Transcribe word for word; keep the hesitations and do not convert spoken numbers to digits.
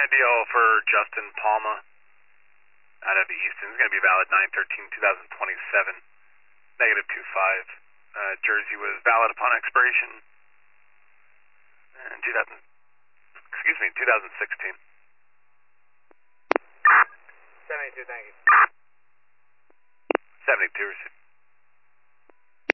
D L for Justin Palma out of Easton. It's going to be valid nine thirteen twenty twenty-seven, negative two five. Uh, Jersey was valid upon expiration in two thousand, excuse me, two thousand sixteen. seventy-two, thank you. seventy-two received.